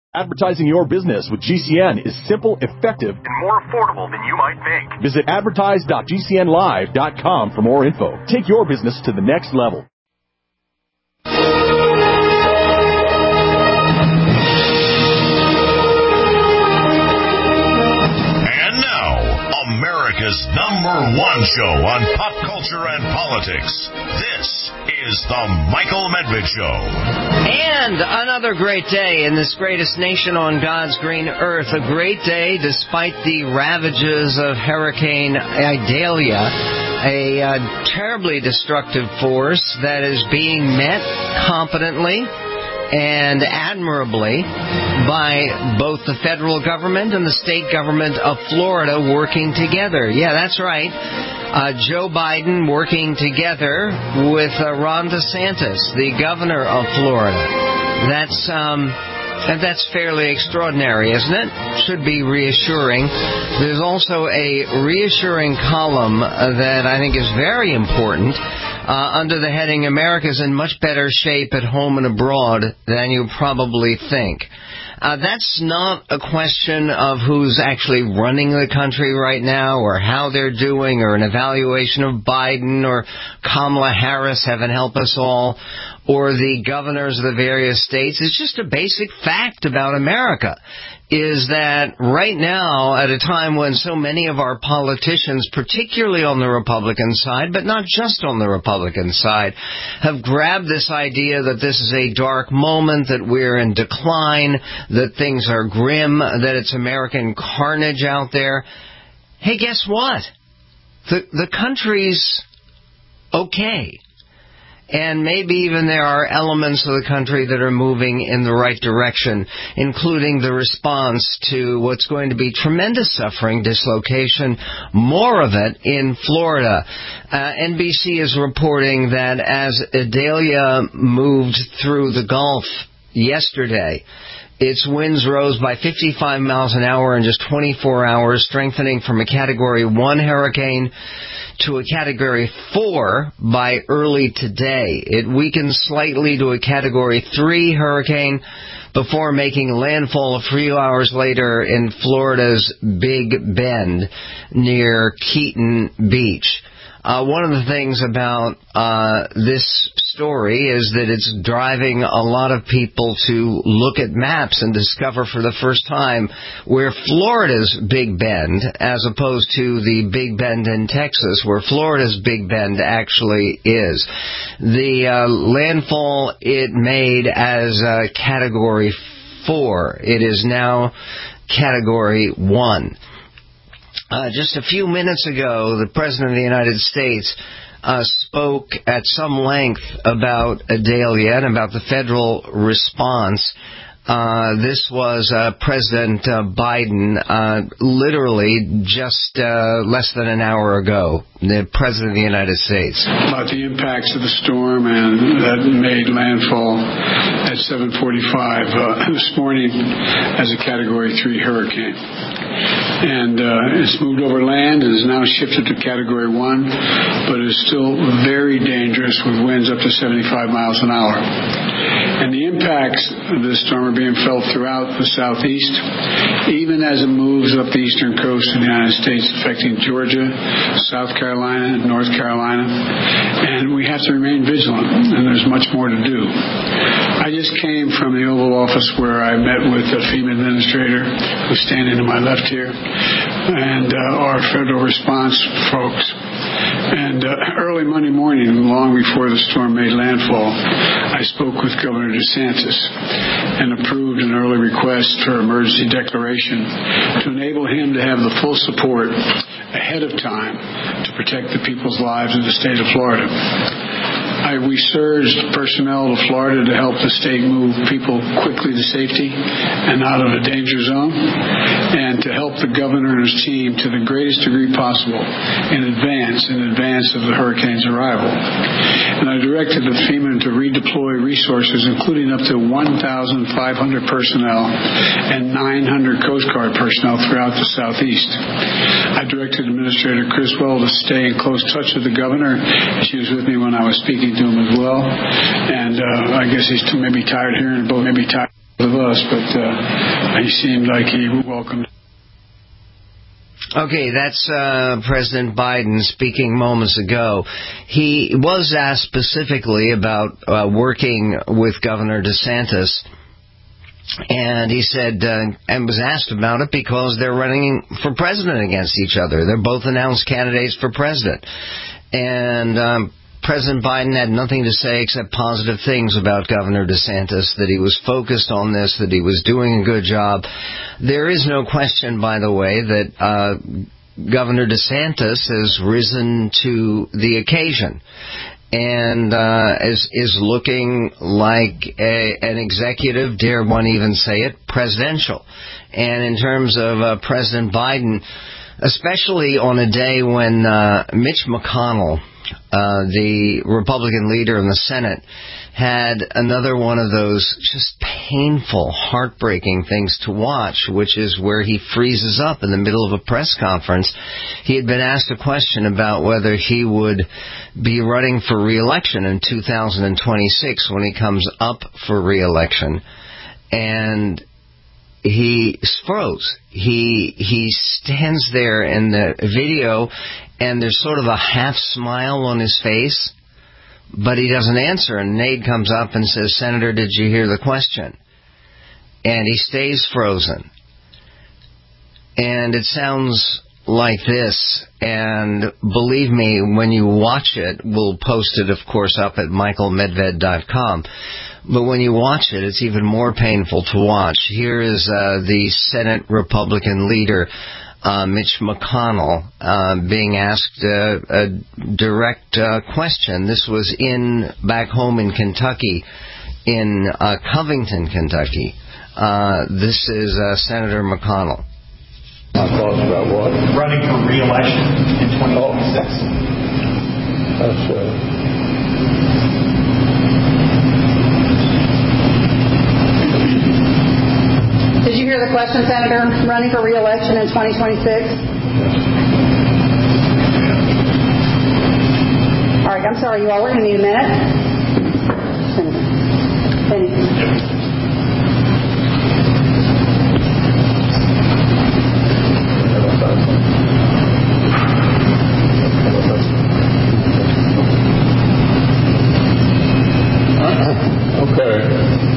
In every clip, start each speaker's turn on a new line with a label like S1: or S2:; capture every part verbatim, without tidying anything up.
S1: Advertising your business with G C N is simple, effective, and more affordable than you might think. Visit advertise dot g c n live dot com for more info. Take your business to the next level.
S2: And now, America's number one show on pop culture and politics. This is The Michael Medved Show.
S3: And another great day in this greatest nation on God's green earth. A great day despite the ravages of Hurricane Idalia, a uh, terribly destructive force that is being met competently and admirably by both the federal government and the state government of Florida working together. Yeah, that's right. Uh, Joe Biden working together with uh, Ron DeSantis, the governor of Florida. That's um, that's fairly extraordinary, isn't it? Should be reassuring. There's also a reassuring column uh, that I think is very important uh, under the heading America's in much better shape at home and abroad than you probably think. Uh, that's not a question of who's actually running the country right now or how they're doing or an evaluation of Biden or Kamala Harris, heaven help us all, or the governors of the various states. It's just a basic fact about America, is that right now, at a time when so many of our politicians, particularly on the Republican side, but not just on the Republican side, have grabbed this idea that this is a dark moment, that we're in decline, that things are grim, that it's American carnage out there. Hey, guess what? The, the country's okay. And maybe even there are elements of the country that are moving in the right direction, including the response to what's going to be tremendous suffering, dislocation, more of it in Florida. Uh, N B C is reporting that as Idalia moved through the Gulf yesterday, its winds rose by fifty-five miles an hour in just twenty-four hours, strengthening from a Category one hurricane to a Category four by early today. It weakened slightly to a Category three hurricane before making landfall a few hours later in Florida's Big Bend near Keaton Beach. Uh, one of the things about uh, this story is that it's driving a lot of people to look at maps and discover for the first time where Florida's Big Bend, as opposed to the Big Bend in Texas, where Florida's Big Bend actually is. The uh, landfall it made as uh, Category four. It is now Category one. Uh, just a few minutes ago, the President of the United States uh, spoke at some length about Idalia and about the federal response. Uh, this was uh, President uh, Biden uh, literally just uh, less than an hour ago, the President of the United States.
S4: About the impacts of the storm and that made landfall at seven forty-five uh, this morning as a Category three hurricane. And uh, it's moved over land and is now shifted to Category one, but is still very dangerous with winds up to seventy-five miles an hour. And the impacts of this storm are being felt throughout the southeast, even as it moves up the eastern coast of the United States, affecting Georgia, South Carolina, North Carolina. And we have to remain vigilant, and there's much more to do. I just came from the Oval Office where I met with the FEMA administrator, who's standing to my left here, and uh, our federal response folks. And uh, early Monday morning, long before the storm made landfall, I spoke with Governor DeSantis and approved an early request for emergency declaration to enable him to have the full support ahead of time to protect the people's lives in the state of Florida. I, we surged personnel to Florida to help the state move people quickly to safety and out of a danger zone, and to help the governor and his team to the greatest degree possible in advance, in advance of the hurricane's arrival. And I directed the FEMA to redeploy resources, including up to one thousand five hundred personnel and nine hundred Coast Guard personnel throughout the southeast. I directed Administrator Criswell to stay in close touch with the governor. She was with me when I was speaking to him as well, and uh, I guess he's too maybe tired hearing both, maybe tired of of us, but uh, he seemed like he welcomed.
S3: Okay, that's uh, President Biden speaking moments ago. He was asked specifically about uh, working with Governor DeSantis, and he said, uh, and was asked about it because they're running for president against each other. They're both announced candidates for president. And um, President Biden had nothing to say except positive things about Governor DeSantis, that he was focused on this, that he was doing a good job. There is no question, by the way, that uh, Governor DeSantis has risen to the occasion and uh, is, is looking like a, an executive, dare one even say it, presidential. And in terms of uh, President Biden, especially on a day when uh, Mitch McConnell, Uh, the Republican leader in the Senate, had another one of those just painful, heartbreaking things to watch, which is where he freezes up in the middle of a press conference. He had been asked a question about whether he would be running for re-election in two thousand twenty-six when he comes up for re-election. And he froze. He he stands there in the video, and there's sort of a half smile on his face, but he doesn't answer. And an aide comes up and says, "Senator, did you hear the question?" And he stays frozen. And it sounds like this, and believe me, when you watch it, we'll post it, of course, up at michael medved dot com. But when you watch it, it's even more painful to watch. Here is uh, the Senate Republican leader, uh, Mitch McConnell, uh, being asked uh, a direct uh, question. This was in back home in Kentucky, in uh, Covington, Kentucky. Uh, this is uh, Senator McConnell.
S5: My thoughts about what?
S6: Running for re-election in twenty twenty-six.
S5: Oh. That's uh,
S7: Did you hear the question, Senator? Running for re-election in twenty twenty-six? All right, I'm sorry, you all. We're going to need a minute. Penny.
S5: Okay.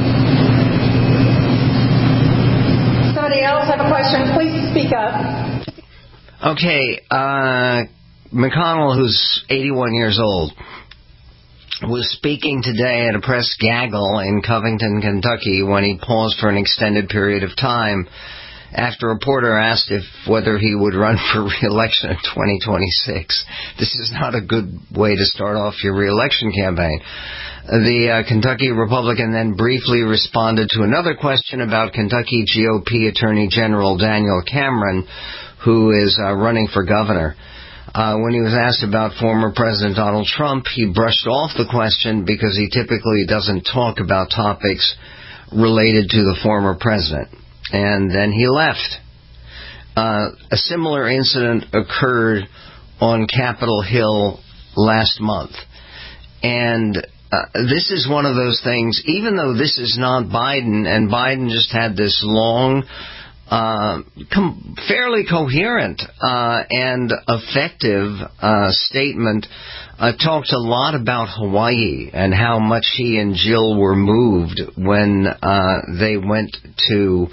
S7: Somebody else have a question? Please speak up.
S3: Okay, uh, McConnell, who's eighty-one years old, was speaking today at a press gaggle in Covington, Kentucky, when he paused for an extended period of time after a reporter asked if whether he would run for re-election in twenty twenty-six. This is not a good way to start off your re-election campaign. The uh, Kentucky Republican then briefly responded to another question about Kentucky G O P Attorney General Daniel Cameron, who is uh, running for governor. Uh, when he was asked about former President Donald Trump, he brushed off the question because he typically doesn't talk about topics related to the former president. And then he left. Uh, a similar incident occurred on Capitol Hill last month. And uh, this is one of those things, even though this is not Biden, and Biden just had this long, uh, com- fairly coherent uh, and effective uh, statement, uh, talked a lot about Hawaii and how much he and Jill were moved when uh, they went to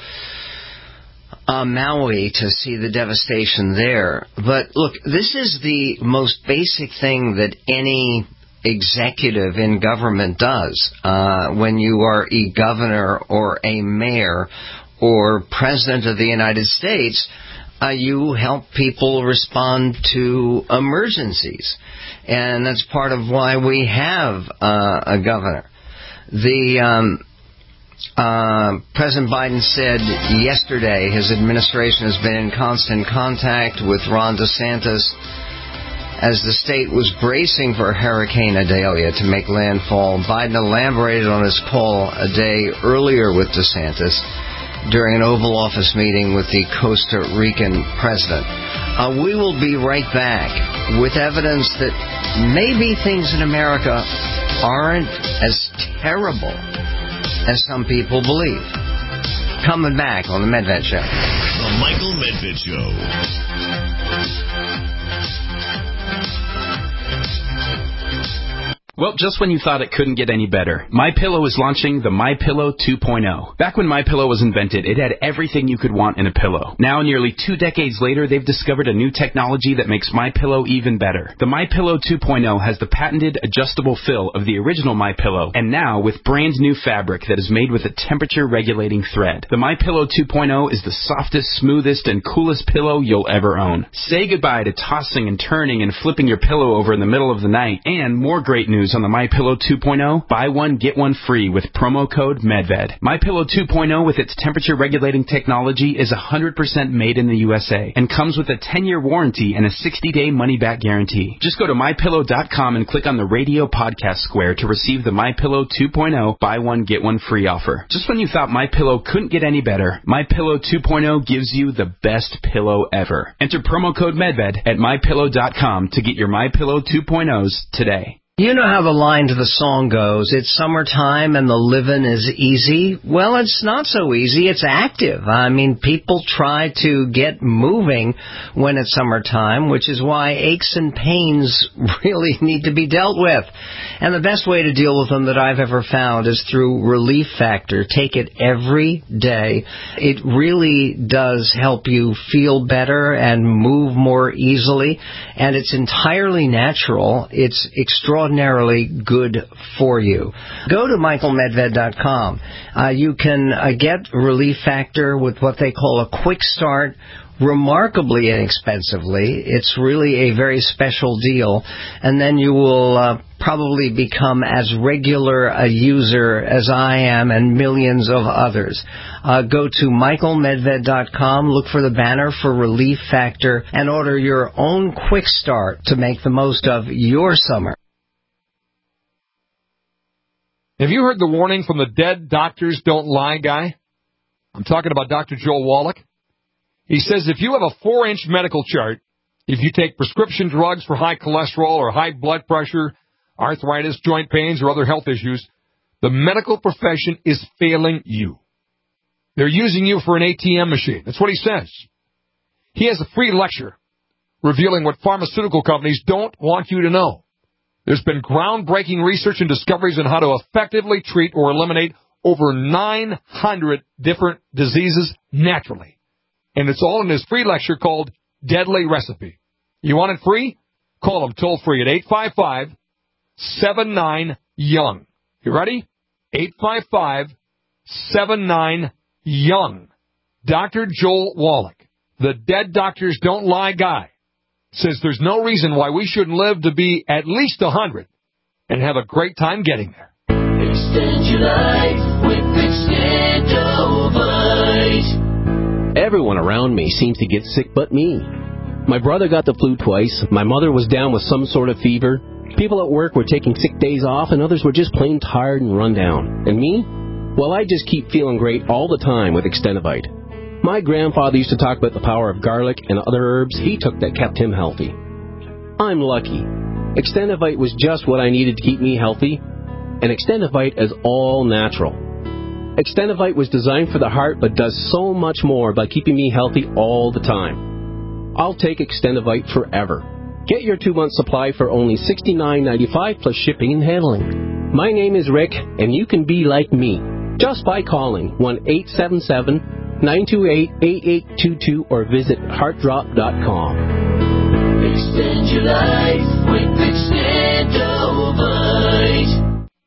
S3: Uh, Maui to see the devastation there. But look, this is the most basic thing that any executive in government does. Uh, when you are a governor or a mayor or president of the United States, uh, you help people respond to emergencies. And that's part of why we have uh, a governor. The um, Uh, President Biden said yesterday his administration has been in constant contact with Ron DeSantis as the state was bracing for Hurricane Idalia to make landfall. Biden elaborated on his call a day earlier with DeSantis during an Oval Office meeting with the Costa Rican president. Uh, we will be right back with evidence that maybe things in America aren't as terrible as some people believe. coming back on the Medved Show.
S2: The Michael Medved Show.
S8: Well, just when you thought it couldn't get any better, MyPillow is launching the MyPillow two point oh. Back when MyPillow was invented, it had everything you could want in a pillow. Now, nearly two decades later, they've discovered a new technology that makes MyPillow even better. The MyPillow two point oh has the patented adjustable fill of the original MyPillow, and now with brand new fabric that is made with a temperature-regulating thread. The MyPillow two point oh is the softest, smoothest, and coolest pillow you'll ever own. Say goodbye to tossing and turning and flipping your pillow over in the middle of the night. And more great news on the MyPillow two point oh, buy one, get one free with promo code MEDVED. MyPillow two point oh with its temperature-regulating technology is one hundred percent made in the U S A and comes with a ten-year warranty and a sixty-day money-back guarantee. Just go to My Pillow dot com and click on the radio podcast square to receive the MyPillow two point oh buy one, get one free offer. Just when you thought MyPillow couldn't get any better, MyPillow two point oh gives you the best pillow ever. Enter promo code MEDVED at My Pillow dot com to get your MyPillow two point ohs today.
S3: You know how the line to the song goes, it's summertime and the living is easy. Well, it's not so easy. It's active. I mean, people try to get moving when it's summertime, which is why aches and pains really need to be dealt with. And the best way to deal with them that I've ever found is through Relief Factor. Take it every day. It really does help you feel better and move more easily. And it's entirely natural. It's extraordinary. Extraordinarily good for you. Go to Michael Medved dot com. Uh, you can uh, get Relief Factor with what they call a quick start, remarkably inexpensively. It's really a very special deal. And then you will uh, probably become as regular a user as I am and millions of others. Uh, go to Michael Medved dot com, look for the banner for Relief Factor, and order your own quick start to make the most of your summer.
S9: Have you heard the warning from the Dead Doctors Don't Lie guy? I'm talking about Doctor Joel Wallach. He says if you have a four-inch medical chart, if you take prescription drugs for high cholesterol or high blood pressure, arthritis, joint pains, or other health issues, the medical profession is failing you. They're using you for an A T M machine. That's what he says. He has a free lecture revealing what pharmaceutical companies don't want you to know. There's been groundbreaking research and discoveries on how to effectively treat or eliminate over nine hundred different diseases naturally. And it's all in his free lecture called Deadly Recipe. You want it free? Call him toll free at eight five five, seven nine, young. You ready? eight five five, seven nine, young. Doctor Joel Wallach, the Dead Doctors Don't Lie guy, says there's no reason why we shouldn't live to be at least one hundred and have a great time getting there.
S10: Extend your life with Extendovite.
S11: Everyone around me seems to get sick but me. My brother got the flu twice. My mother was down with some sort of fever. People at work were taking sick days off, and others were just plain tired and run down. And me? Well, I just keep feeling great all the time with Extendovite. My grandfather used to talk about the power of garlic and other herbs he took that kept him healthy. I'm lucky. Extendovite was just what I needed to keep me healthy, and Extendovite is all natural. Extendovite was designed for the heart but does so much more by keeping me healthy all the time. I'll take Extendovite forever. Get your two-month supply for only sixty-nine ninety-five plus shipping and handling. My name is Rick, and you can be like me just by calling one eight seven seven, nine two eight, eight eight two two or visit heart drop dot com.
S10: Extend your life with Extendovite.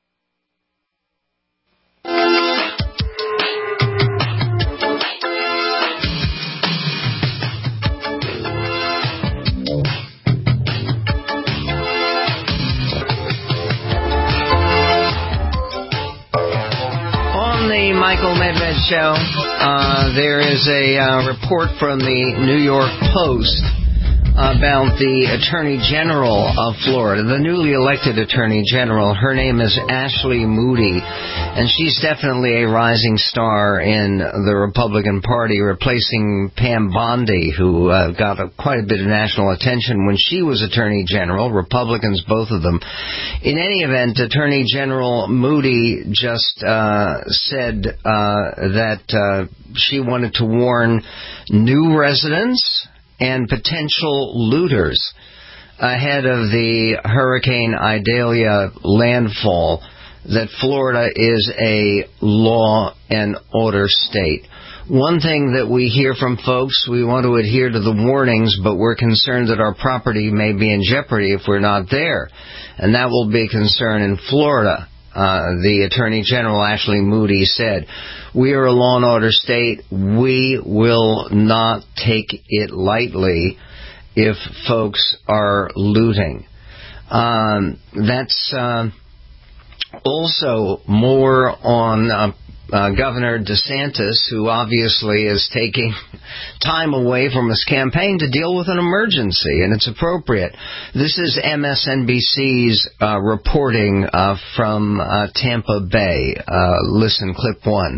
S3: Michael Medved Show. Uh, there is a uh, report from the New York Post about the Attorney General of Florida, the newly elected Attorney General. Her name is Ashley Moody, and she's definitely a rising star in the Republican Party, replacing Pam Bondi, who uh, got a, quite a bit of national attention when she was Attorney General. Republicans, both of them. In any event, Attorney General Moody just uh, said uh, that uh, she wanted to warn new residents and potential looters ahead of the Hurricane Idalia landfall that Florida is a law and order state. One thing that we hear from folks, we want to adhere to the warnings, but we're concerned that our property may be in jeopardy if we're not there. And that will be a concern in Florida. Uh, the Attorney General, Ashley Moody, said, "We are a law and order state. We will not take it lightly if folks are looting." Um, that's uh, also more on uh, uh, Governor DeSantis, who obviously is taking time away from his campaign to deal with an emergency, and it's appropriate. This is M S N B C's uh, reporting uh, from uh, Tampa Bay. Uh, listen, clip one.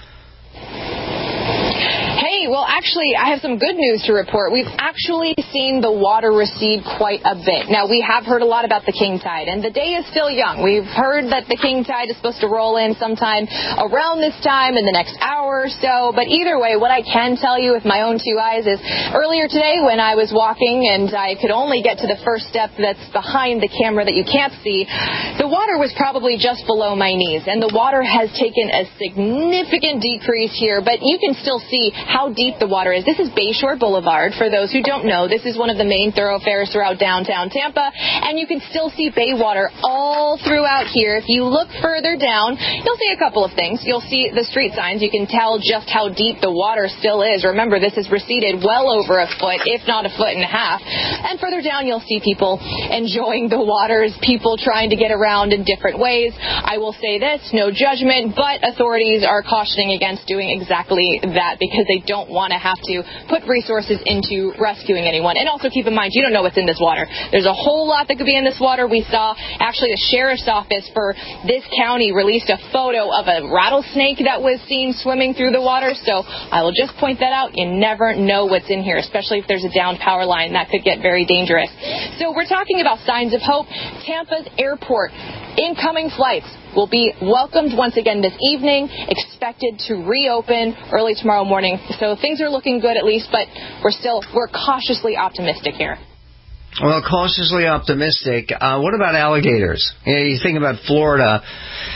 S12: Hey, well, actually, I have some good news to report. We've actually seen the water recede quite a bit. Now, we have heard a lot about the king tide, and the day is still young. We've heard that the king tide is supposed to roll in sometime around this time in the next hour or so. But either way, what I can tell you with my own two eyes is earlier today when I was walking and I could only get to the first step that's behind the camera that you can't see, the water was probably just below my knees, and the water has taken a significant decrease here, but you can still see how deep the water is. This is Bayshore Boulevard. For those who don't know, this is one of the main thoroughfares throughout downtown Tampa, and you can still see bay water all throughout here. If you look further down, you'll see a couple of things. You'll see the street signs. You can tell just how deep the water still is. Remember, this has receded well over a foot, if not a foot and a half. And further down, you'll see people enjoying the waters, people trying to get around in different ways. I will say this, no judgment, but authorities are cautioning against doing exactly that because they don't want to have to put resources into rescuing anyone. And also keep in mind, you don't know what's in this water. There's a whole lot that could be in this water. We saw actually the sheriff's office for this county released a photo of a rattlesnake that was seen swimming through the water. So I will just point that out. You never know what's in here, especially if there's a downed power line. That could get very dangerous. So we're talking about signs of hope. Tampa's airport, incoming flights will be welcomed once again this evening, expected to reopen early tomorrow morning. So things are looking good at least, but we're still, we're cautiously optimistic here.
S3: Well, cautiously optimistic. Uh, what about alligators? You know, you think about Florida,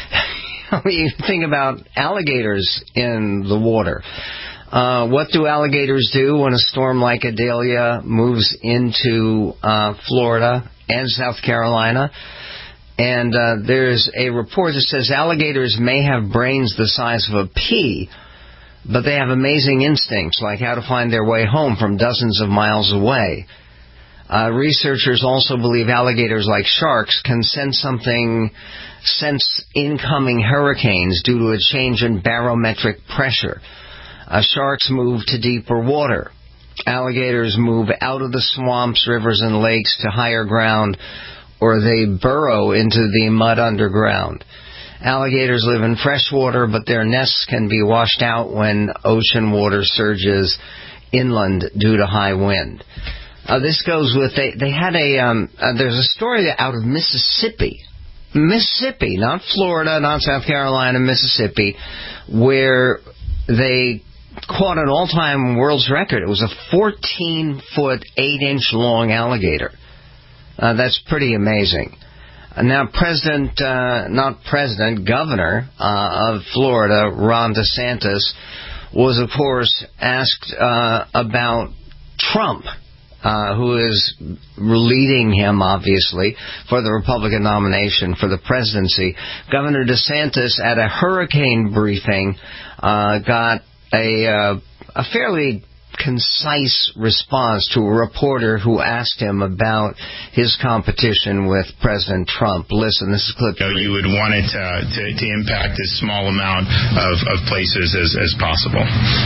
S3: you think about alligators in the water. Uh, what do alligators do when a storm like Idalia moves into uh, Florida and South Carolina? And uh, there's a report that says alligators may have brains the size of a pea, but they have amazing instincts, like how to find their way home from dozens of miles away. Uh, researchers also believe alligators, like sharks, can sense something, sense incoming hurricanes due to a change in barometric pressure. Uh, sharks move to deeper water. Alligators move out of the swamps, rivers, and lakes to higher ground, or they burrow into the mud underground. Alligators live in fresh water, but their nests can be washed out when ocean water surges inland due to high wind. Uh, this goes with, they, they had a, um, uh, there's a story out of Mississippi, Mississippi, not Florida, not South Carolina, Mississippi, where they caught an all-time world's record. It was a fourteen-foot, eight-inch long alligator. Uh, that's pretty amazing. Uh, now, President, uh, not President, Governor uh, of Florida, Ron DeSantis, was, of course, asked uh, about Trump, uh, who is leading him, obviously, for the Republican nomination for the presidency. Governor DeSantis, at a hurricane briefing, uh, got a, uh, a fairly concise response to a reporter who asked him about his competition with President Trump. Listen, this is clip three.
S13: You would want it to, to, to impact as small amount of, of places as, as possible.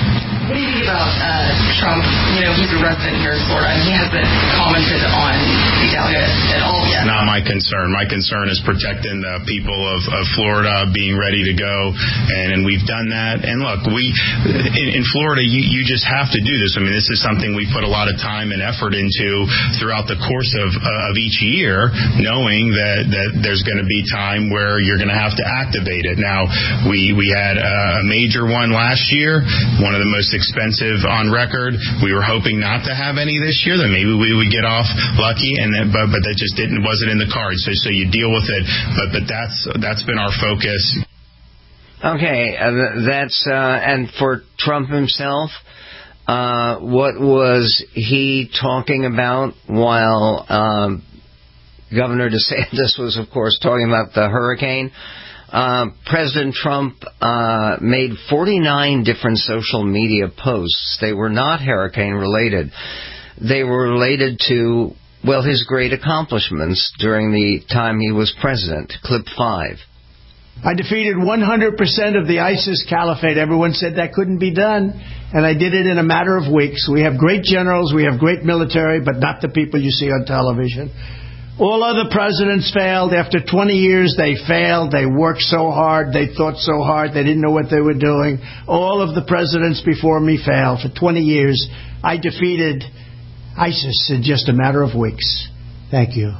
S13: What do you think about uh, Trump? You know, he's a resident here in Florida, and he hasn't commented on Idalia at all yet.
S14: Not my concern. My concern is protecting the people of, of Florida, being ready to go, and, and we've done that. And look, we in, in Florida, you, you just have to do this. I mean, this is something we put a lot of time and effort into throughout the course of, uh, of each year, knowing that, that there's going to be time where you're going to have to activate it. Now, we, we had a major one last year, one of the most expensive on record. We were hoping not to have any this year, that maybe we would get off lucky, and then, but but that just didn't wasn't in the cards. So so you deal with it. But but that's that's been our focus.
S3: Okay, uh, that's uh, and for Trump himself, uh, what was he talking about while um, Governor DeSantis was, of course, talking about the hurricane? Uh, President Trump uh, made forty-nine different social media posts. They were not hurricane related. They were related to, well, his great accomplishments during the time he was president. Clip five.
S15: I defeated one hundred percent of the ISIS caliphate. Everyone said that couldn't be done, and I did it in a matter of weeks. We have great generals, we have great military, but not the people you see on television. All other presidents failed. After twenty years, they failed. They worked so hard. They thought so hard. They didn't know what they were doing. All of the presidents before me failed. For twenty years, I defeated ISIS in just a matter of weeks. Thank you.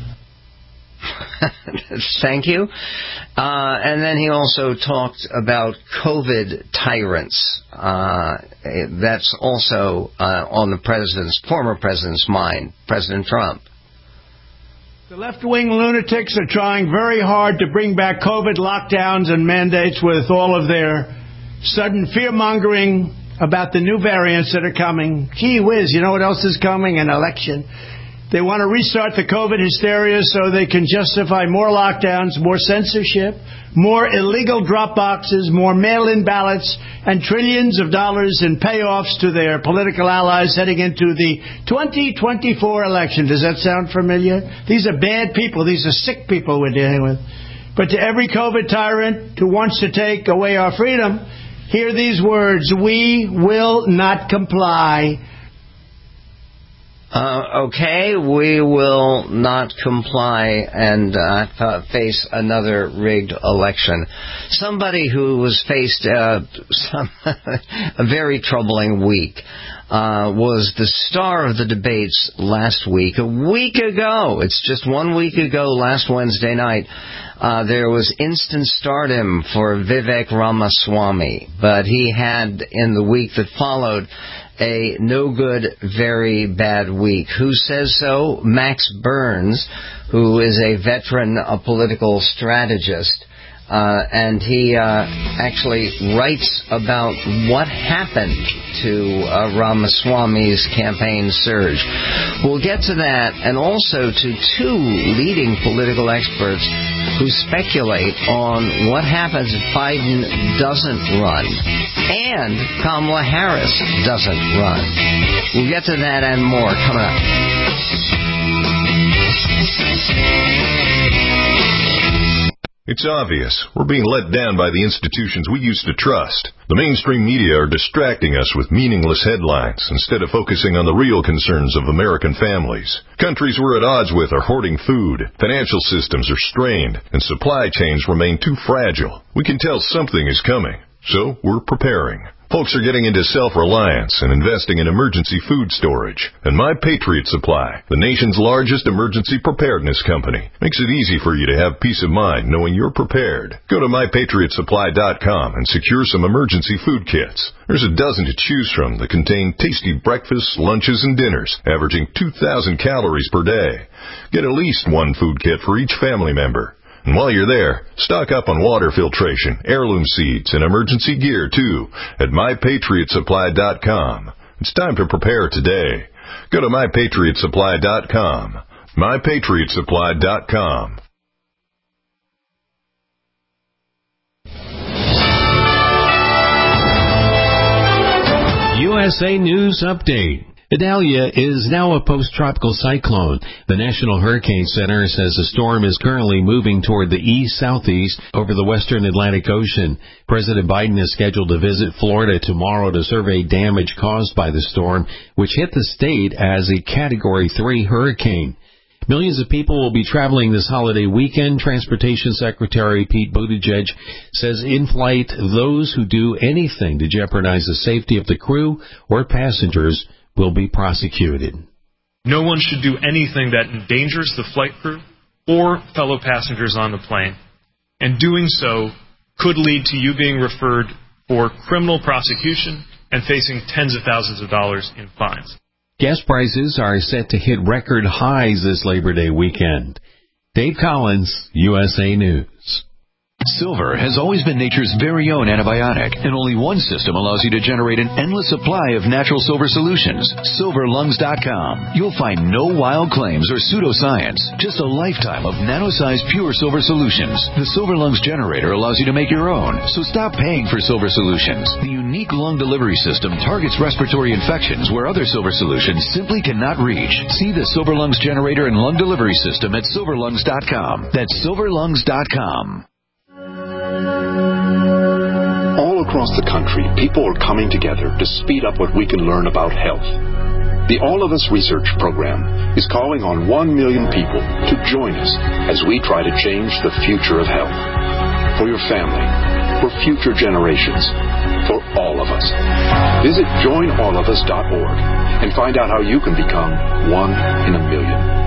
S3: Thank you. Uh, and then he also talked about COVID tyrants. Uh, that's also uh, on the president's, former president's mind, President Trump.
S15: The left-wing lunatics are trying very hard to bring back COVID lockdowns and mandates with all of their sudden fear-mongering about the new variants that are coming. Gee whiz, you know what else is coming? An election. They want to restart the COVID hysteria so they can justify more lockdowns, more censorship, more illegal drop boxes, more mail-in ballots, and trillions of dollars in payoffs to their political allies heading into the twenty twenty-four election. Does that sound familiar? These are bad people. These are sick people we're dealing with. But to every COVID tyrant who wants to take away our freedom, hear these words: we will not comply.
S3: Uh, okay, we will not comply and uh, f- face another rigged election. Somebody who was faced uh, some a very troubling week uh, was the star of the debates last week. A week ago, it's just one week ago, last Wednesday night, uh, there was instant stardom for Vivek Ramaswamy, but he had, in the week that followed, a no-good, very bad week. Who says so? Max Burns, who is a veteran, a political strategist, uh, and he uh, actually writes about what happened to uh, Ramaswamy's campaign surge. We'll get to that, and also to two leading political experts who speculate on what happens if Biden doesn't run and Kamala Harris doesn't run. We'll get to that and more coming up.
S16: It's obvious. We're being let down by the institutions we used to trust. The mainstream media are distracting us with meaningless headlines instead of focusing on the real concerns of American families. Countries we're at odds with are hoarding food, financial systems are strained, and supply chains remain too fragile. We can tell something is coming, so we're preparing. Folks are getting into self-reliance and investing in emergency food storage. And My Patriot Supply, the nation's largest emergency preparedness company, makes it easy for you to have peace of mind knowing you're prepared. Go to my patriot supply dot com and secure some emergency food kits. There's a dozen to choose from that contain tasty breakfasts, lunches, and dinners, averaging two thousand calories per day. Get at least one food kit for each family member. And while you're there, stock up on water filtration, heirloom seeds, and emergency gear, too, at my patriot supply dot com. It's time to prepare today. Go to my patriot supply dot com. my patriot supply dot com.
S17: U S A News Update. Idalia is now a post-tropical cyclone. The National Hurricane Center says the storm is currently moving toward the east-southeast over the western Atlantic Ocean. President Biden is scheduled to visit Florida tomorrow to survey damage caused by the storm, which hit the state as a Category three hurricane. Millions of people will be traveling this holiday weekend. Transportation Secretary Pete Buttigieg says in-flight those who do anything to jeopardize the safety of the crew or passengers will be prosecuted.
S18: No one should do anything that endangers the flight crew or fellow passengers on the plane. And doing so could lead to you being referred for criminal prosecution and facing tens of thousands of dollars in fines.
S17: Gas prices are set to hit record highs this Labor Day weekend. Dave Collins, U S A News.
S19: Silver has always been nature's very own antibiotic, and only one system allows you to generate an endless supply of natural silver solutions. silver lungs dot com. You'll find no wild claims or pseudoscience, just a lifetime of nano-sized pure silver solutions. The Silver Lungs generator allows you to make your own, so stop paying for silver solutions. The unique lung delivery system targets respiratory infections where other silver solutions simply cannot reach. See the Silver Lungs generator and lung delivery system at silver lungs dot com. That's silver lungs dot com.
S20: All across the country, people are coming together to speed up what we can learn about health. The All of Us Research Program is calling on one million people to join us as we try to change the future of health. For your family, for future generations, for all of us. Visit join all of us dot org and find out how you can become one in a million.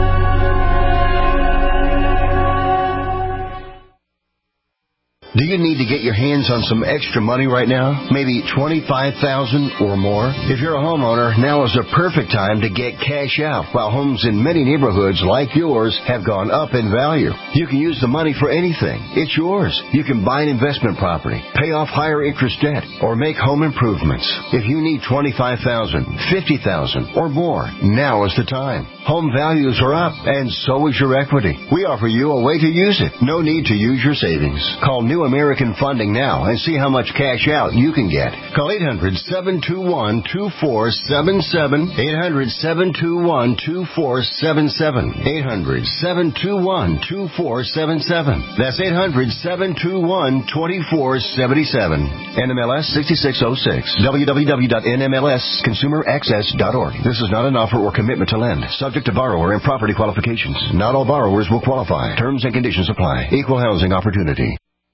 S21: Do you need to get your hands on some extra money right now? Maybe twenty-five thousand dollars or more? If you're a homeowner, now is the perfect time to get cash out, while homes in many neighborhoods like yours have gone up in value. You can use the money for anything. It's yours. You can buy an investment property, pay off higher interest debt, or make home improvements. If you need twenty-five thousand dollars, fifty thousand dollars or more, now is the time. Home values are up, and so is your equity. We offer you a way to use it. No need to use your savings. Call New American Funding now and see how much cash out you can get. Call eight hundred, seven two one, two four seven seven, eight hundred, seven two one, two four seven seven, eight hundred, seven two one, two four seven seven. That's eight hundred, seven two one, two four seven seven. N M L S sixty-six oh six. w w w dot n m l s consumer access dot org. This is not an offer or commitment to lend. Subject to borrower and property qualifications. Not all borrowers will qualify. Terms and conditions apply. Equal housing opportunity.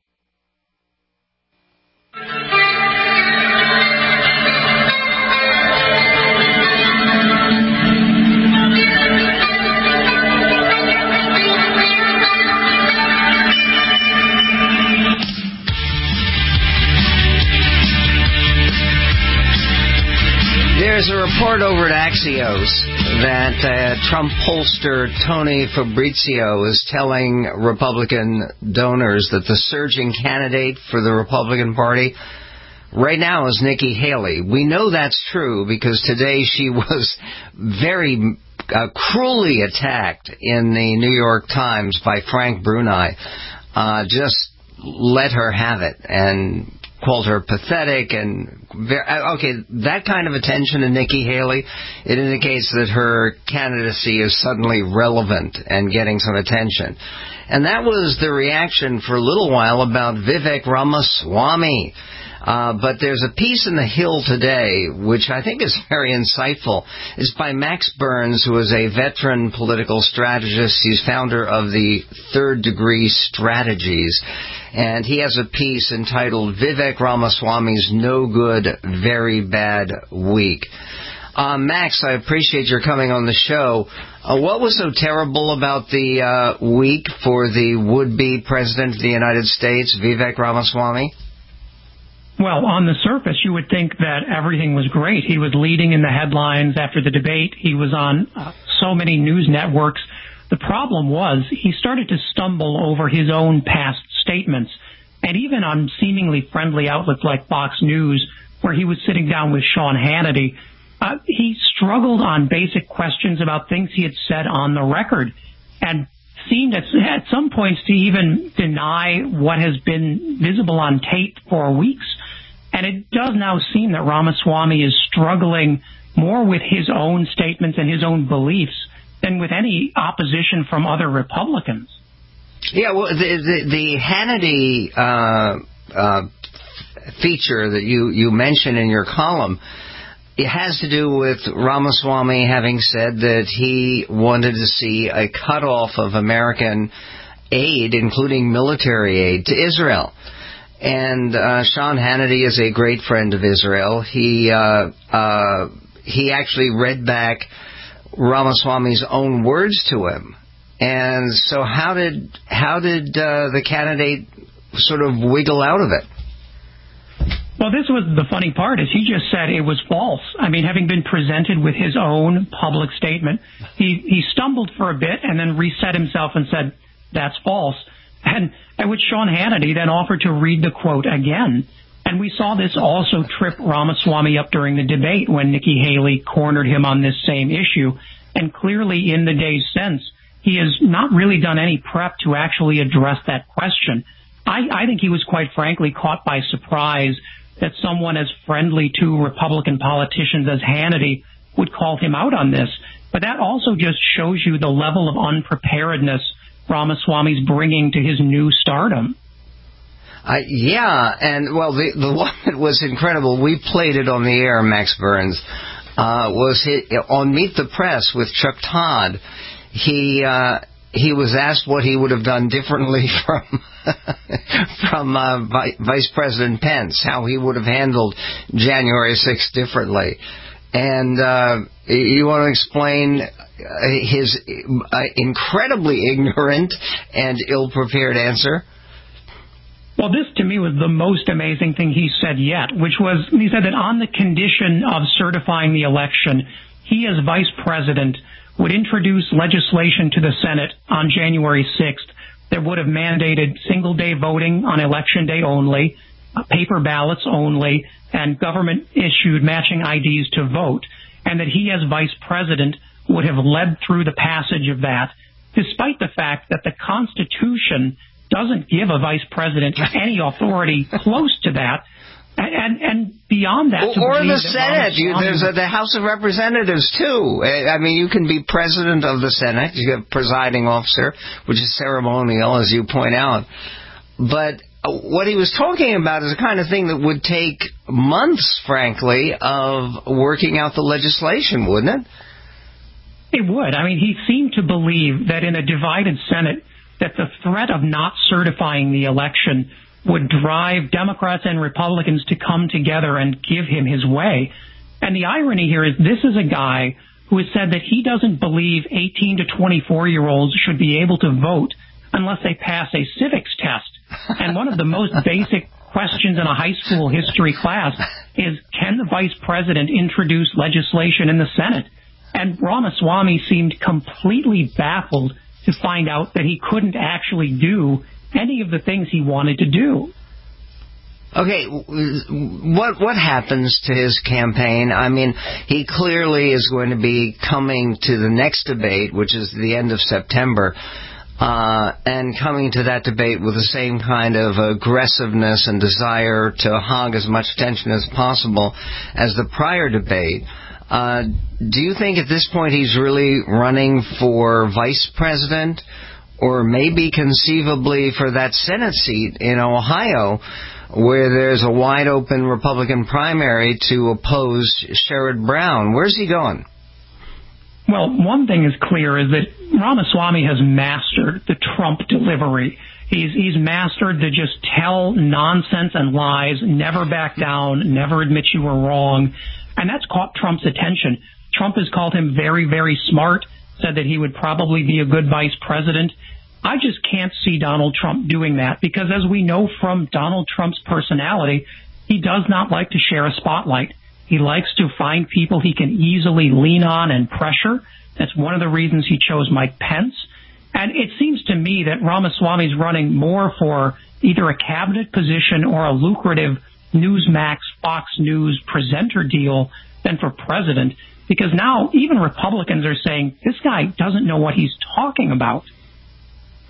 S3: There's a report over at Axios that uh, Trump pollster Tony Fabrizio is telling Republican donors that the surging candidate for the Republican Party right now is Nikki Haley. We know that's true because today she was very uh, cruelly attacked in the New York Times by Frank Bruni. Uh, just let her have it and called her pathetic and very, okay, that kind of attention to Nikki Haley, it indicates that her candidacy is suddenly relevant and getting some attention. And that was the reaction for a little while about Vivek Ramaswamy. Uh, but there's a piece in The Hill today, which I think is very insightful. It's by Max Burns, who is a veteran political strategist. He's founder of the Third Degree Strategies. And he has a piece entitled Vivek Ramaswamy's No Good, Very Bad Week. Uh, Max, I appreciate your coming on the show. Uh, what was so terrible about the uh, week for the would-be president of the United States, Vivek Ramaswamy?
S22: Well, on the surface, you would think that everything was great. He was leading in the headlines after the debate. He was on uh, so many news networks. The problem was he started to stumble over his own past statements. And even on seemingly friendly outlets like Fox News, where he was sitting down with Sean Hannity, uh, he struggled on basic questions about things he had said on the record and seemed at, at some points to even deny what has been visible on tape for weeks. And it does now seem that Ramaswamy is struggling more with his own statements and his own beliefs than with any opposition from other Republicans.
S3: Yeah, well, the the, the Hannity uh, uh, feature that you, you mentioned in your column, it has to do with Ramaswamy having said that he wanted to see a cutoff of American aid, including military aid, to Israel. And uh, Sean Hannity is a great friend of Israel. He uh, uh, he actually read back Ramaswamy's own words to him. And so how did how did uh, the candidate sort of wiggle out of it?
S22: Well, this was the funny part, is he just said it was false. I mean, having been presented with his own public statement, he, he stumbled for a bit and then reset himself and said, that's false. And at which Sean Hannity then offered to read the quote again. And we saw this also trip Ramaswamy up during the debate when Nikki Haley cornered him on this same issue. And clearly in the days since, he has not really done any prep to actually address that question. I, I think he was quite frankly caught by surprise that someone as friendly to Republican politicians as Hannity would call him out on this. But that also just shows you the level of unpreparedness Ramaswamy's bringing to his new stardom.
S3: Uh, yeah, and, well, the, the one that was incredible, we played it on the air, Max Burns, uh, was hit, on Meet the Press with Chuck Todd. He uh, he was asked what he would have done differently from from uh, Vi- Vice President Pence, how he would have handled January sixth differently. And uh, you want to explain his uh, incredibly ignorant and ill-prepared answer?
S22: Well, this to me was the most amazing thing he said yet, which was, he said that on the condition of certifying the election, he as vice president would introduce legislation to the Senate on January sixth that would have mandated single-day voting on election day only, paper ballots only, and government-issued matching I Ds to vote, and that he as vice president would have led through the passage of that, despite the fact that the Constitution doesn't give a vice president any authority close to that. And, and beyond that,
S3: or, or the Senate, you, there's a, the House of Representatives too. I mean, you can be president of the Senate, you have presiding officer, which is ceremonial, as you point out. But what he was talking about is the kind of thing that would take months, frankly, of working out the legislation, wouldn't it?
S22: It would. I mean, he seemed to believe that in a divided Senate, that the threat of not certifying the election would drive Democrats and Republicans to come together and give him his way. And the irony here is this is a guy who has said that he doesn't believe eighteen to twenty-four-year-olds should be able to vote unless they pass a civics test. And one of the most basic questions in a high school history class is, can the vice president introduce legislation in the Senate? And Ramaswamy seemed completely baffled to find out that he couldn't actually do any of the things he wanted to do.
S3: Okay, what what happens to his campaign? I mean, he clearly is going to be coming to the next debate, which is the end of September, uh, and coming to that debate with the same kind of aggressiveness and desire to hog as much attention as possible as the prior debate. Uh, do you think at this point he's really running for vice president, or maybe conceivably for that Senate seat in Ohio, where there's a wide-open Republican primary to oppose Sherrod Brown? Where's he going?
S22: Well, one thing is clear is that Ramaswamy has mastered the Trump delivery. He's, he's mastered to just tell nonsense and lies, never back down, never admit you were wrong. And that's caught Trump's attention. Trump has called him very, very smart, said that he would probably be a good vice president. I just can't see Donald Trump doing that because, as we know from Donald Trump's personality, he does not like to share a spotlight. He likes to find people he can easily lean on and pressure. That's one of the reasons he chose Mike Pence. And it seems to me that Ramaswamy's running more for either a cabinet position or a lucrative Newsmax, Fox News presenter deal than for president, because now even Republicans are saying this guy doesn't know what he's talking about.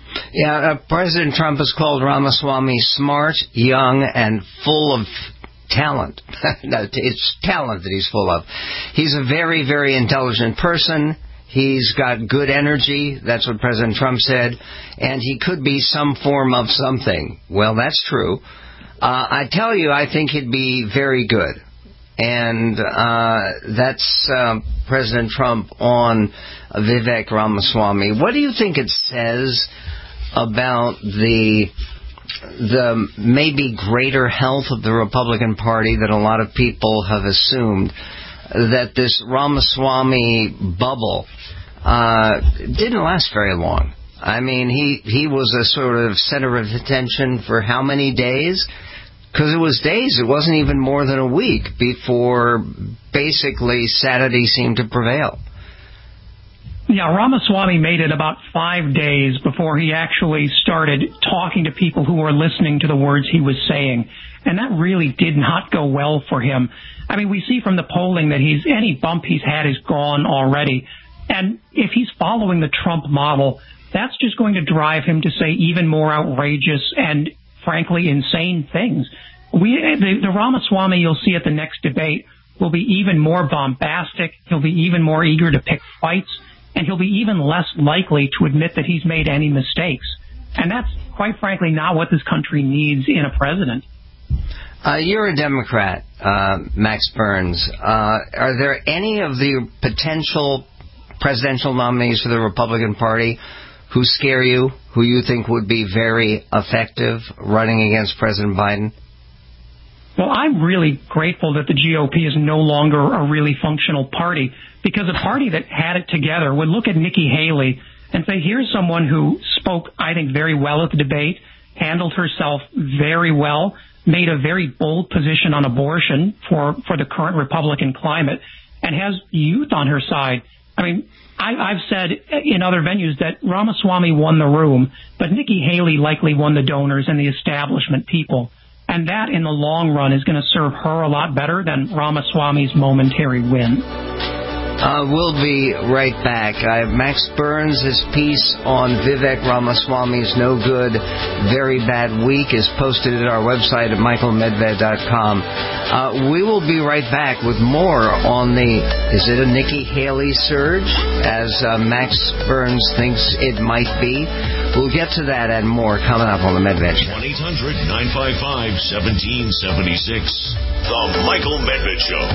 S3: Yeah, uh, President Trump has called Ramaswamy smart, young, and full of talent. It's talent that he's full of. He's a very, very intelligent person. He's got good energy. That's what President Trump said. And he could be some form of something. Well, that's true. Uh, I tell you, I think he'd be very good. And uh, that's uh, President Trump on Vivek Ramaswamy. What do you think it says about the the maybe greater health of the Republican Party that a lot of people have assumed, that this Ramaswamy bubble uh, didn't last very long? I mean, he, he was a sort of center of attention for how many days? Because it was days, it wasn't even more than a week before basically sanity seemed to prevail.
S22: Yeah, Ramaswamy made it about five days before he actually started talking to people who were listening to the words he was saying. And that really did not go well for him. I mean, we see from the polling that he's any bump he's had is gone already. And if he's following the Trump model, that's just going to drive him to say even more outrageous and, frankly, insane things. We, the, the Ramaswamy you'll see at the next debate will be even more bombastic. He'll be even more eager to pick fights. And he'll be even less likely to admit that he's made any mistakes. And that's, quite frankly, not what this country needs in a president.
S3: Uh, you're a Democrat, uh, Max Burns. Uh, are there any of the potential presidential nominees for the Republican Party who scare you, who you think would be very effective running against President Biden?
S22: Well, I'm really grateful that the G O P is no longer a really functional party, because a party that had it together would look at Nikki Haley and say, here's someone who spoke, I think, very well at the debate, handled herself very well, made a very bold position on abortion for, for the current Republican climate, and has youth on her side. I mean, I, I've said in other venues that Ramaswamy won the room, but Nikki Haley likely won the donors and the establishment people. And that, in the long run, is going to serve her a lot better than Ramaswamy's momentary win.
S3: Uh, we'll be right back. I have Max Burns' piece on Vivek Ramaswamy's no good, very bad week is posted at our website at michael medved dot com. Uh, we will be right back with more on the, is it a Nikki Haley surge, as uh, Max Burns thinks it might be? We'll get to that and more coming up on the Medved Show.
S2: one eight hundred nine five five one seven seven six. The Michael Medved Show.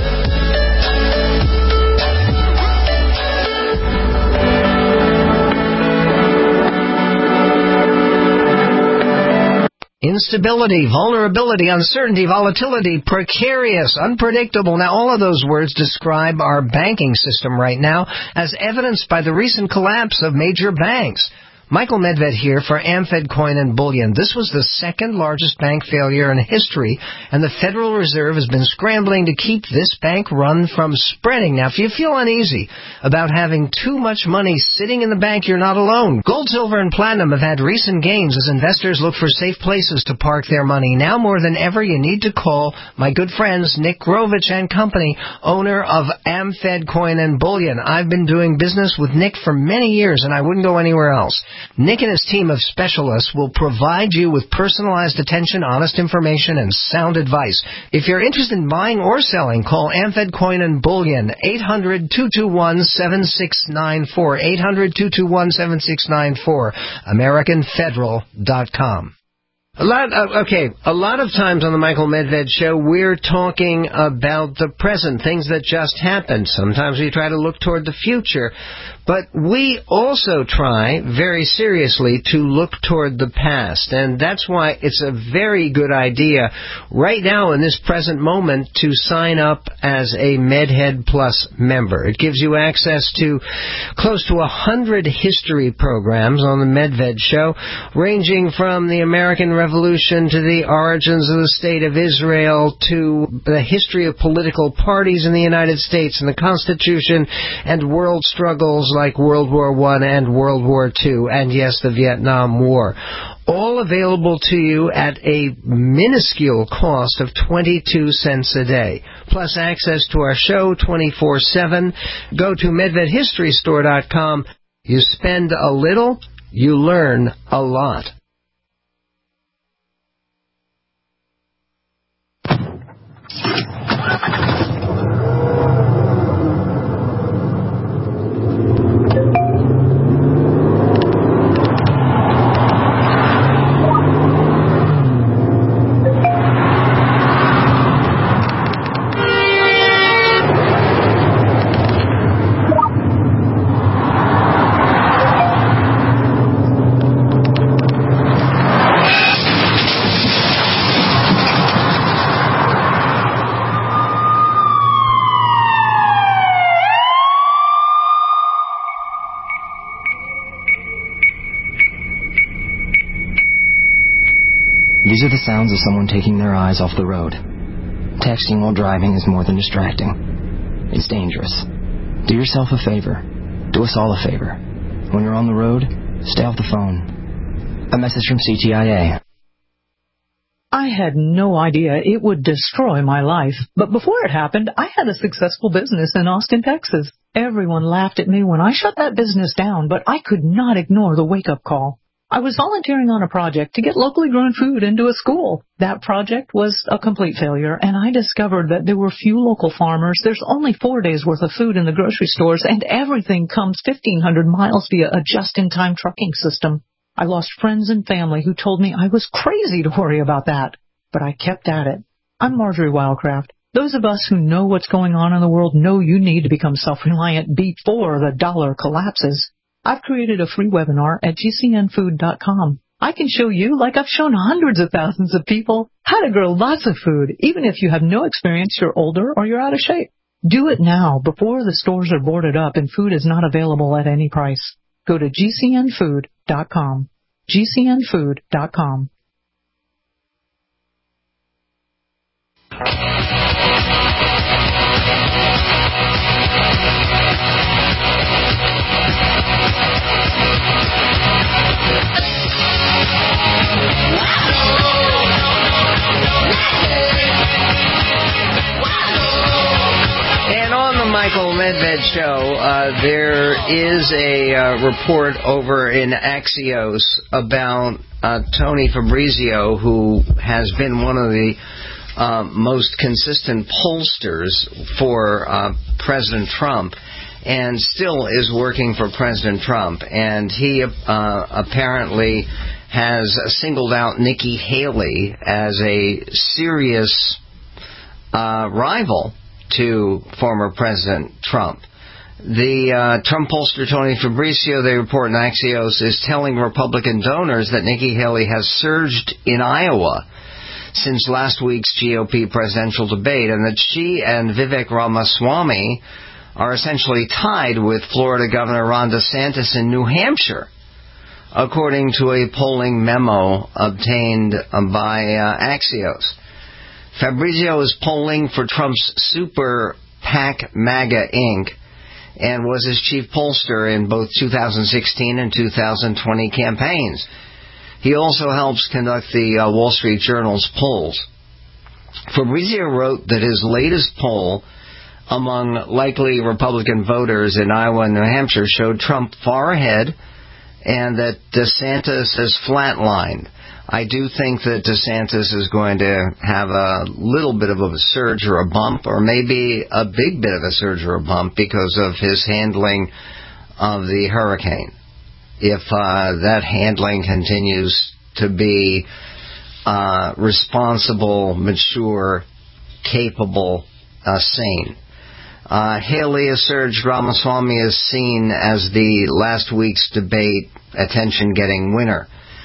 S3: Instability, vulnerability, uncertainty, volatility, precarious, unpredictable. Now, all of those words describe our banking system right now, as evidenced by the recent collapse of major banks. Michael Medved here for AmFed Coin and Bullion. This was the second largest bank failure in history, and the Federal Reserve has been scrambling to keep this bank run from spreading. Now, if you feel uneasy about having too much money sitting in the bank, you're not alone. Gold, silver, and platinum have had recent gains as investors look for safe places to park their money. Now more than ever, you need to call my good friends Nick Grovich and Company, owner of AmFed Coin and Bullion. I've been doing business with Nick for many years, and I wouldn't go anywhere else. Nick and his team of specialists will provide you with personalized attention, honest information, and sound advice. If you're interested in buying or selling, call AmFed Coin and Bullion, eight hundred, two two one, seven six nine four, eight hundred, two two one, seven six nine four, american federal dot com. A lot of, okay, a lot of times on the Michael Medved Show, we're talking about the present, things that just happened. Sometimes we try to look toward the future. But we also try, very seriously, to look toward the past. And that's why it's a very good idea right now in this present moment to sign up as a MedHead Plus member. It gives you access to close to a hundred history programs on the Medved Show, ranging from the American Revolution to the origins of the State of Israel to the history of political parties in the United States and the Constitution and world struggles like World War One and World War Two, and yes, the Vietnam War. All available to you at a minuscule cost of twenty-two cents a day. Plus access to our show twenty-four seven. Go to medved history store dot com. You spend a little, you learn a lot.
S1: These are the sounds of someone taking their eyes off the road. Texting while driving is more than distracting. It's dangerous. Do yourself a favor. Do us all a favor. When you're on the road, stay off the phone. A message from C T I A.
S4: I had no idea it would destroy my life, but before it happened, I had a successful business in Austin, Texas. Everyone laughed at me when I shut that business down, but I could not ignore the wake-up call. I was volunteering on a project to get locally grown food into a school. That project was a complete failure, and I discovered that there were few local farmers. There's only four days' worth of food in the grocery stores, and everything comes fifteen hundred miles via a just-in-time trucking system. I lost friends and family who told me I was crazy to worry about that, but I kept at it. I'm Marjorie Wildcraft. Those of us who know what's going on in the world know you need to become self-reliant before the dollar collapses. I've created a free webinar at G C N food dot com. I can show you, like I've shown hundreds of thousands of people, how to grow lots of food, even if you have no experience, you're older, or you're out of shape. Do it now, before the stores are boarded up and food is not available at any price. Go to G C N food dot com. G C N food dot com.
S3: And on the Michael Medved Show, uh, there is a uh, report over in Axios about uh, Tony Fabrizio, who has been one of the uh, most consistent pollsters for uh, President Trump, and still is working for President Trump. And he uh, apparently has singled out Nikki Haley as a serious uh, rival to former President Trump. The uh, Trump pollster Tony Fabrizio, they report in Axios, is telling Republican donors that Nikki Haley has surged in Iowa since last week's G O P presidential debate, and that she and Vivek Ramaswamy are essentially tied with Florida Governor Ron DeSantis in New Hampshire, according to a polling memo obtained by uh, Axios. Fabrizio is polling for Trump's Super PAC MAGA Incorporated and was his chief pollster in both two thousand sixteen and two thousand twenty campaigns. He also helps conduct the uh, Wall Street Journal's polls. Fabrizio wrote that his latest poll among likely Republican voters in Iowa and New Hampshire showed Trump far ahead and that DeSantis has flatlined. I do think that DeSantis is going to have a little bit of a surge or a bump, or maybe a big bit of a surge or a bump because of his handling of the hurricane. If uh, that handling continues to be uh, responsible, mature, capable, uh, sane. Uh, Haley has surged. Ramaswamy is seen as the last week's debate attention-getting winner.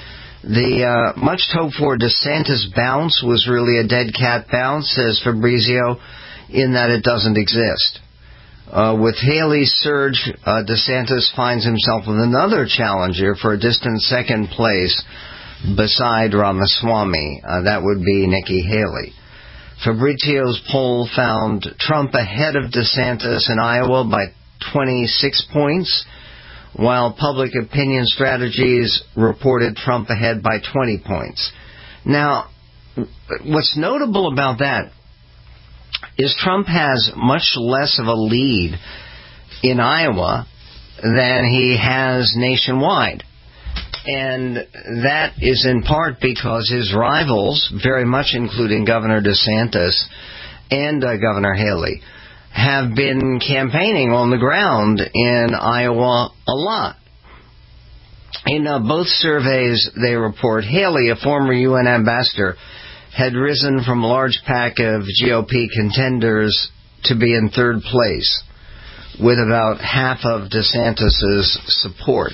S3: The uh, much-hoped-for DeSantis bounce was really a dead cat bounce, says Fabrizio, in that it doesn't exist. Uh, with Haley's surge, uh, DeSantis finds himself with another challenger for a distant second place beside Ramaswamy. Uh, that would be Nikki Haley. Fabrizio's poll found Trump ahead of DeSantis in Iowa by twenty-six points, while Public Opinion Strategies reported Trump ahead by twenty points. Now, what's notable about that is Trump has much less of a lead in Iowa than he has nationwide. And that is in part because his rivals, very much including Governor DeSantis and uh, Governor Haley have been campaigning on the ground in Iowa a lot. In uh, both surveys, they report Haley, a former U N ambassador, had risen from a large pack of G O P contenders to be in third place, with about half of DeSantis' support.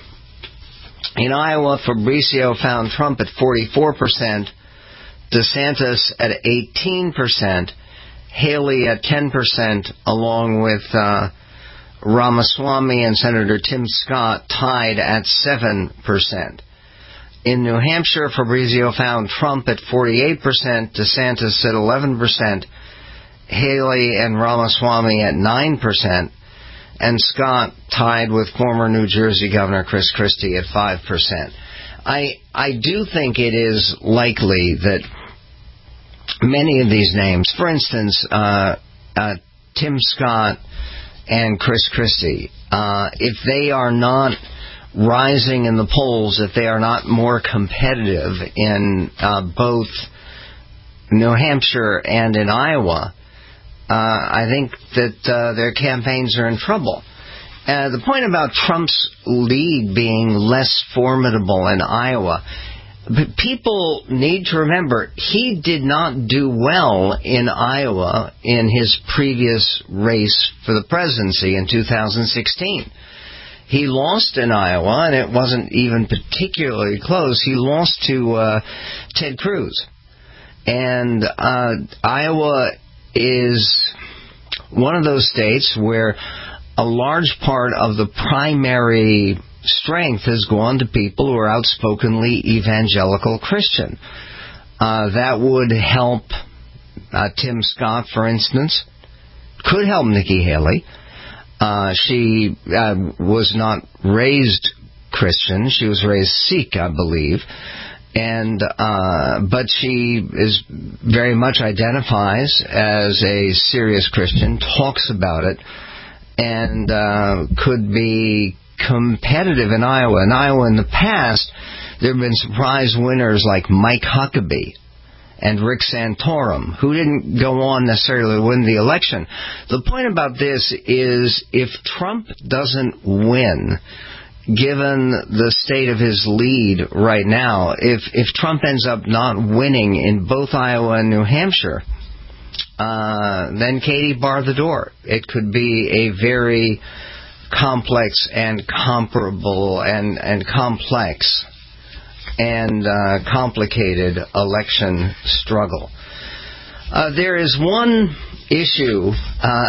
S3: In Iowa, Fabrizio found Trump at forty-four percent, DeSantis at eighteen percent, Haley at ten percent, along with uh, Ramaswamy and Senator Tim Scott tied at seven percent. In New Hampshire, Fabrizio found Trump at forty-eight percent, DeSantis at eleven percent, Haley and Ramaswamy at nine percent, and Scott tied with former New Jersey Governor Chris Christie at five percent. I I do think it is likely that many of these names, for instance, uh, uh, Tim Scott and Chris Christie, uh, if they are not rising in the polls, if they are not more competitive in uh, both New Hampshire and in Iowa, uh, I think that uh, their campaigns are in trouble. Uh, the point about Trump's lead being less formidable in Iowa, but people need to remember he did not do well in Iowa in his previous race for the presidency in two thousand sixteen. He lost in Iowa, and it wasn't even particularly close. He lost to uh, Ted Cruz. And uh, Iowa is one of those states where a large part of the primary strength has gone to people who are outspokenly evangelical Christian. Uh, that would help uh, Tim Scott, for instance. Could help Nikki Haley. Uh, she uh, was not raised Christian. She was raised Sikh, I believe. And uh, but she is very much identifies as a serious Christian, talks about it, and uh, could be competitive in Iowa. In Iowa in the past, there have been surprise winners like Mike Huckabee and Rick Santorum, who didn't go on necessarily to win the election. The point about this is if Trump doesn't win, given the state of his lead right now, if, if Trump ends up not winning in both Iowa and New Hampshire, uh, then Katie, bar the door. It could be a very complex and comparable and, and complex and uh, complicated election struggle. Uh, there is one issue, uh,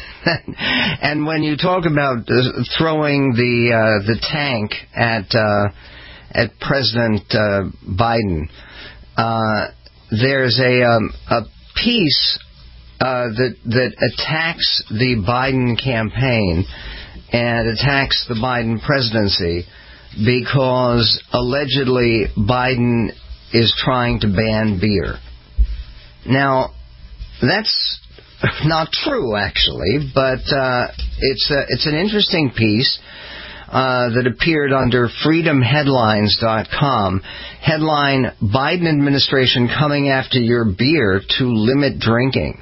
S3: and when you talk about uh, throwing the uh, the tank at uh, at President uh, Biden, uh, there's a um, a piece uh, that that attacks the Biden campaign and attacks the Biden presidency, because allegedly Biden is trying to ban beer. Now, that's not true, actually, but uh, it's a, it's an interesting piece uh, that appeared under freedom headlines dot com. Headline, Biden administration coming after your beer to limit drinking.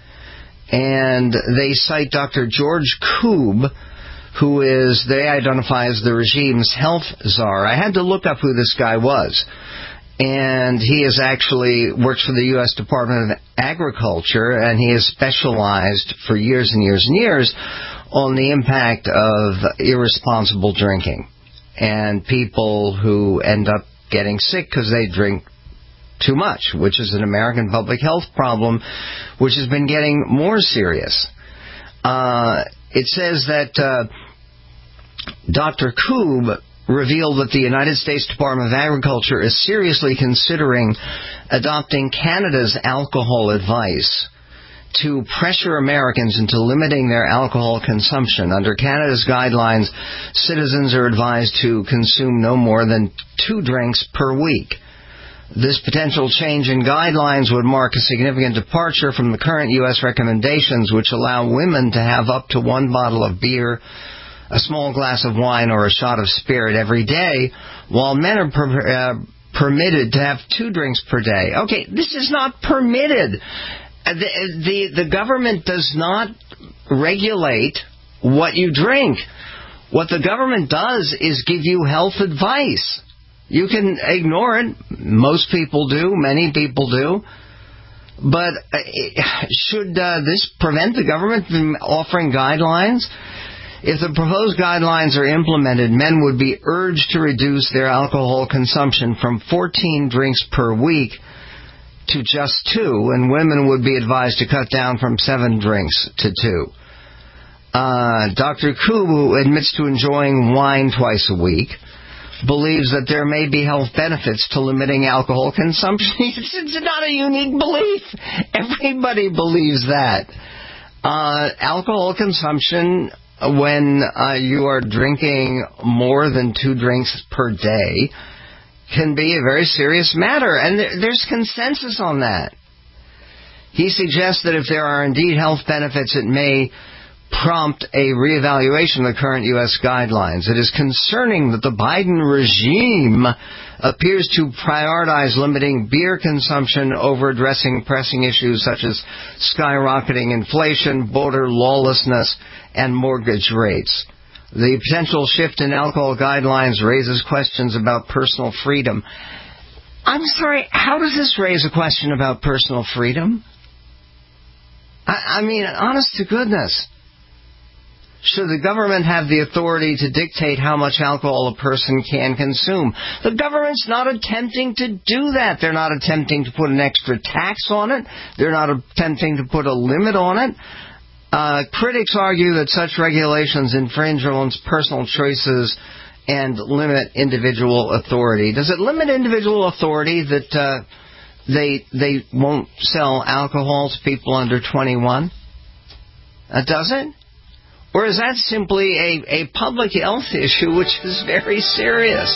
S3: And they cite Doctor George Koob, who is, they identify as the regime's health czar. I had to look up who this guy was. And he has actually worked for the U S Department of Agriculture, and he has specialized for years and years and years on the impact of irresponsible drinking and people who end up getting sick because they drink too much, which is an American public health problem, which has been getting more serious. Uh, it says that uh, Doctor Koob revealed that the United States Department of Agriculture is seriously considering adopting Canada's alcohol advice to pressure Americans into limiting their alcohol consumption. Under Canada's guidelines, citizens are advised to consume no more than two drinks per week. This potential change in guidelines would mark a significant departure from the current U S recommendations, which allow women to have up to one bottle of beer, a small glass of wine, or a shot of spirit every day, while men are per, uh, permitted to have two drinks per day. Okay, this is not permitted. the, the, the government does not regulate what you drink. What the government does is give you health advice. You can ignore it. Most people do. Many people do. But should uh, this prevent the government from offering guidelines? If the proposed guidelines are implemented, men would be urged to reduce their alcohol consumption from fourteen drinks per week to just two, and women would be advised to cut down from seven drinks to two. Uh, Doctor Kubu admits to enjoying wine twice a week, believes that there may be health benefits to limiting alcohol consumption. It's not a unique belief. Everybody believes that. Uh, alcohol consumption, when uh, you are drinking more than two drinks per day, can be a very serious matter, and there, there's consensus on that. He suggests that if there are indeed health benefits, it may prompt a reevaluation of the current U S guidelines. It is concerning that the Biden regime appears to prioritize limiting beer consumption over addressing pressing issues such as skyrocketing inflation, border lawlessness, and mortgage rates. The potential shift in alcohol guidelines raises questions about personal freedom. I'm sorry, how does this raise a question about personal freedom? I, I mean, honest to goodness. Should the government have the authority to dictate how much alcohol a person can consume? The government's not attempting to do that. They're not attempting to put an extra tax on it. They're not attempting to put a limit on it. Uh, critics argue that such regulations infringe on one's personal choices and limit individual authority. Does it limit individual authority that uh, they they won't sell alcohol to people under twenty-one? Uh, does it? Or is that simply a, a public health issue, which is very serious?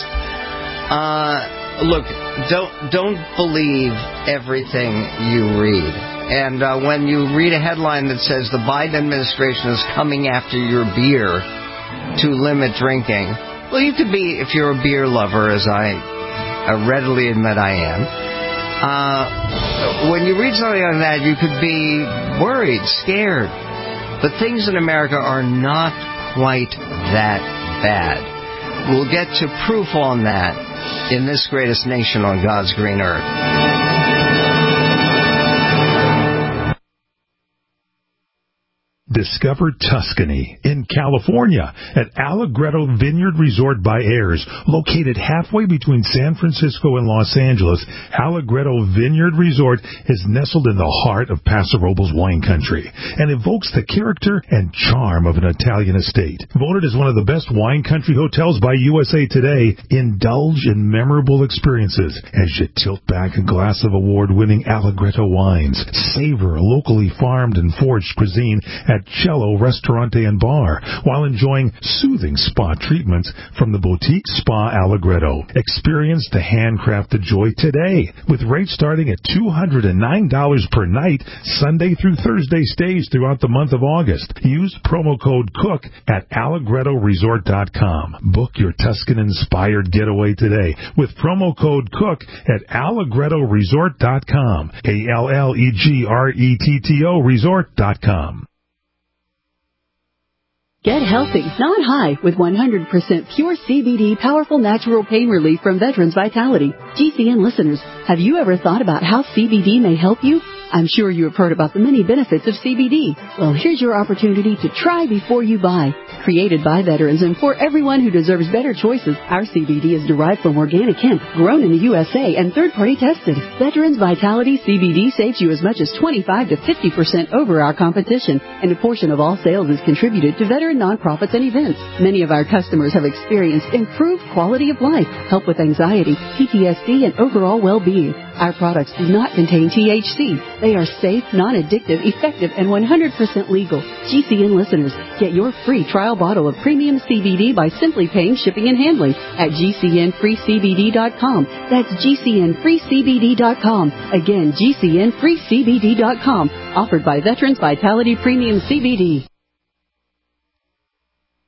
S3: Uh, look, don't don't believe everything you read. And uh, when you read a headline that says the Biden administration is coming after your beer to limit drinking, well, you could be, if you're a beer lover, as I, I readily admit I am, uh, when you read something like that, you could be worried, scared. But things in America are not quite that bad. We'll get to proof on that in this greatest nation on God's green earth.
S5: Discover Tuscany in California at Allegretto Vineyard Resort by Ayers. Located halfway between San Francisco and Los Angeles, Allegretto Vineyard Resort is nestled in the heart of Paso Robles wine country and evokes the character and charm of an Italian estate. Voted as one of the best wine country hotels by U S A Today, indulge in memorable experiences as you tilt back a glass of award-winning Allegretto wines. Savor locally farmed and foraged cuisine at Cello Restaurante and Bar, while enjoying soothing spa treatments from the boutique Spa Allegretto. Experience the handcrafted joy today, with rates starting at two hundred nine dollars per night, Sunday through Thursday stays throughout the month of August. Use promo code COOK at Allegretto Resort dot com. Book your Tuscan-inspired getaway today with promo code COOK at Allegretto Resort dot com. A L L E G R E T T O Resort dot com.
S6: Get healthy, not high, with one hundred percent pure C B D powerful natural pain relief from Veterans Vitality. G C N listeners, have you ever thought about how C B D may help you? I'm sure you have heard about the many benefits of C B D. Well, here's your opportunity to try before you buy. Created by veterans and for everyone who deserves better choices, our C B D is derived from organic hemp, grown in the U S A and third-party tested. Veterans Vitality C B D saves you as much as twenty-five to fifty percent over our competition, and a portion of all sales is contributed to veteran nonprofits and events. Many of our customers have experienced improved quality of life, help with anxiety, P T S D, and overall well-being. Our products do not contain T H C. They are safe, non-addictive, effective, and one hundred percent legal. G C N listeners, get your free trial bottle of premium C B D by simply paying shipping and handling at G C N free C B D dot com. That's G C N free C B D dot com. Again, G C N free C B D dot com. Offered by Veterans Vitality Premium C B D.